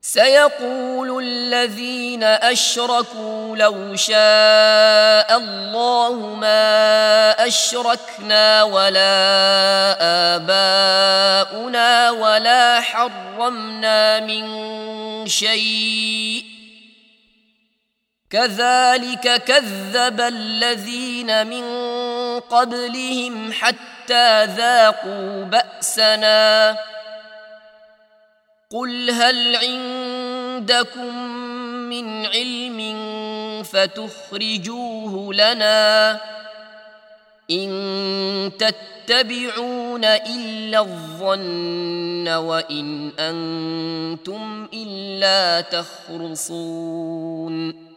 سيقول الذين أشركوا لو شاء الله ما أشركنا ولا آباؤنا ولا حرمنا من شيء كذلك كذب الذين من قبلهم حتى ذاقوا بأسنا قل هل عندكم من علم فتخرجوه لنا إن تتبعون إلا الظن وإن أنتم إلا تخرصون